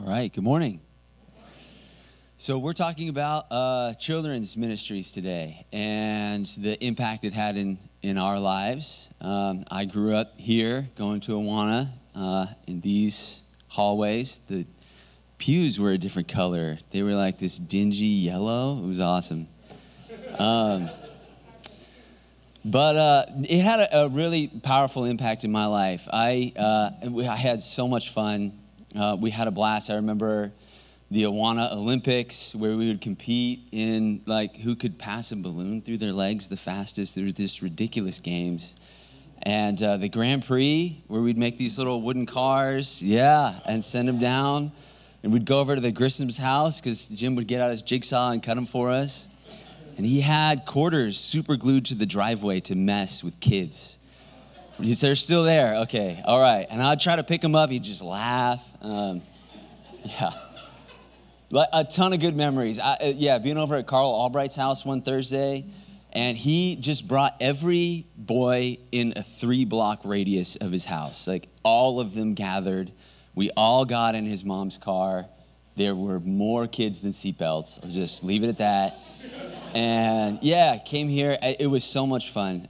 right, good morning. So we're talking about children's ministries today and the impact it had in our lives. I grew up here going to Awana in these hallways. The pews were a different color. They were like this dingy yellow. It was awesome. But it had a really powerful impact in my life. I had so much fun. We had a blast. I remember the Awana Olympics where we would compete in like who could pass a balloon through their legs the fastest through this ridiculous games. And the Grand Prix where we'd make these little wooden cars, and send them down. And we'd go over to the Grissom's house because Jim would get out his jigsaw and cut them for us. And he had quarters super glued to the driveway to mess with kids. They're still there. Okay, all right. And I'd try to pick him up. He'd just laugh. A ton of good memories. Being over at Carl Albright's house one Thursday, and he just brought every boy in a 3-block radius of his house. Like all of them gathered. We all got in his mom's car. There were more kids than seatbelts. I'll just leave it at that. And came here. It was so much fun.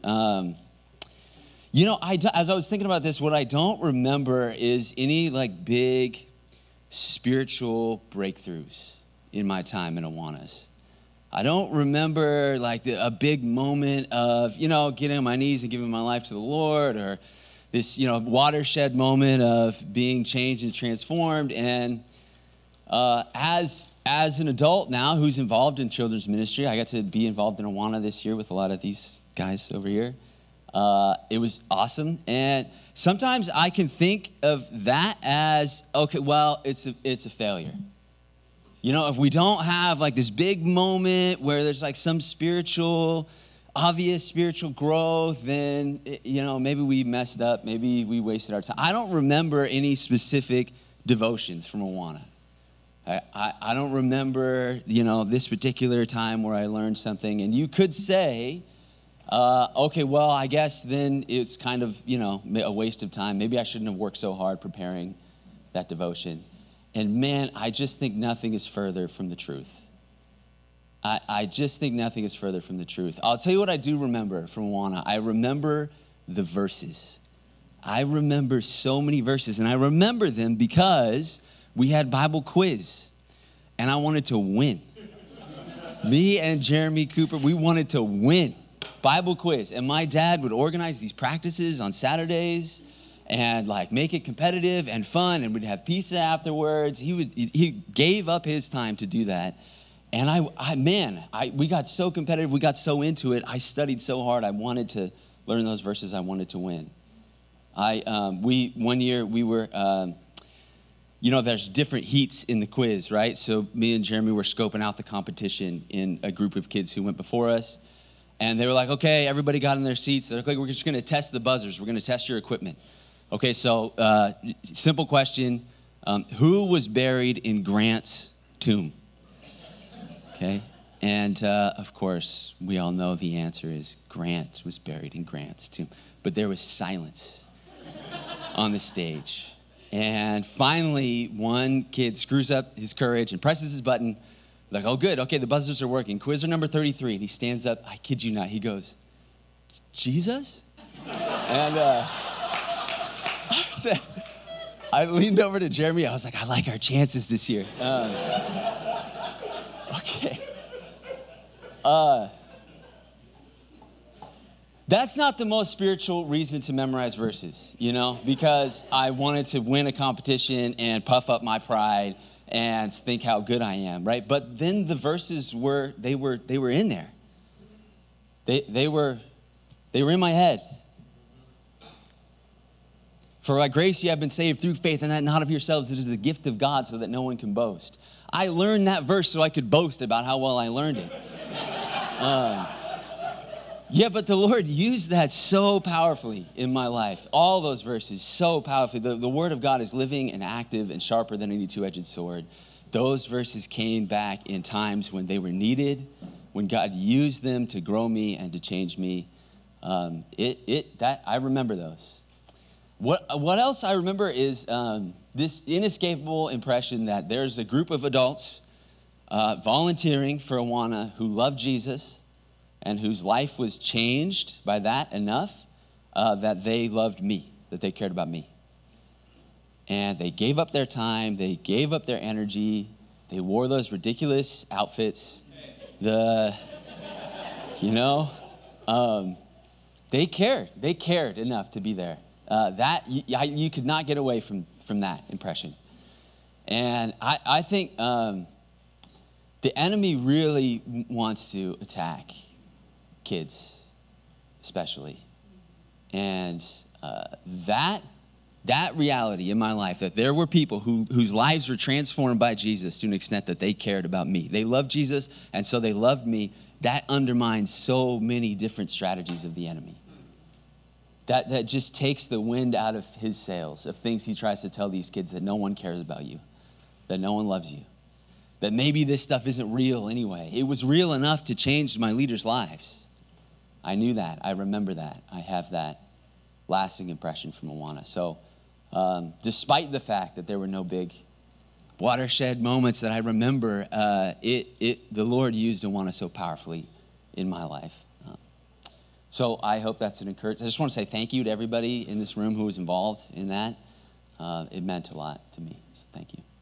As I was thinking about this, what I don't remember is any like big spiritual breakthroughs in my time in Awanas. I don't remember like a big moment of, getting on my knees and giving my life to the Lord, or this, watershed moment of being changed and transformed. And as an adult now who's involved in children's ministry, I got to be involved in Awana this year with a lot of these guys over here. It was awesome. And sometimes I can think of that as, okay, well, it's a failure. If we don't have like this big moment where there's like some obvious spiritual growth, then, maybe we messed up. Maybe we wasted our time. I don't remember any specific devotions from Awana. I don't remember, this particular time where I learned something. And you could say, okay, well, I guess then it's kind of, a waste of time. Maybe I shouldn't have worked so hard preparing that devotion. And man, I just think nothing is further from the truth. I just think nothing is further from the truth. I'll tell you what I do remember from Awana. I remember the verses. I remember so many verses, and I remember them because we had Bible quiz, and I wanted to win. Me and Jeremy Cooper, we wanted to win. Bible quiz. And my dad would organize these practices on Saturdays and like make it competitive and fun, and we'd have pizza afterwards. He gave up his time to do that. And we got so competitive, we got so into it. I studied so hard. I wanted to learn those verses. I wanted to win. One year we were there's different heats in the quiz, right? So me and Jeremy were scoping out the competition in a group of kids who went before us. And they were like, okay, everybody got in their seats. They're like, we're just going to test the buzzers. We're going to test your equipment. Okay, so simple question. Who was buried in Grant's tomb? Okay, and of course, we all know the answer is Grant was buried in Grant's tomb. But there was silence on the stage. And finally, one kid screws up his courage and presses his button. Like, oh, good. Okay, the buzzers are working. Quizzer number 33. And he stands up. I kid you not. He goes, Jesus? And I leaned over to Jeremy. I was like, I like our chances this year. Okay. That's not the most spiritual reason to memorize verses, because I wanted to win a competition and puff up my pride and think how good I am, right? But then the verses were in there. They were in my head. For by grace you have been saved through faith, and that not of yourselves. It is the gift of God, so that no one can boast. I learned that verse so I could boast about how well I learned it. But the Lord used that so powerfully in my life. All those verses so powerfully. The Word of God is living and active and sharper than any two-edged sword. Those verses came back in times when they were needed, when God used them to grow me and to change me. I remember those. What else I remember is this inescapable impression that there's a group of adults volunteering for Awana who love Jesus and whose life was changed by that enough that they loved me, that they cared about me. And they gave up their time, they gave up their energy, they wore those ridiculous outfits, they cared enough to be there. You could not get away from that impression. And I think the enemy really wants to attack kids, especially. And that reality in my life, that there were people whose lives were transformed by Jesus to an extent that they cared about me. They loved Jesus, and so they loved me. That undermines so many different strategies of the enemy. That just takes the wind out of his sails, of things he tries to tell these kids, that no one cares about you, that no one loves you, that maybe this stuff isn't real anyway. It was real enough to change my leaders' lives. I knew that. I remember that. I have that lasting impression from Awana. So despite the fact that there were no big watershed moments that I remember, the Lord used Awana so powerfully in my life. So I hope that's an encouragement. I just want to say thank you to everybody in this room who was involved in that. It meant a lot to me, so thank you.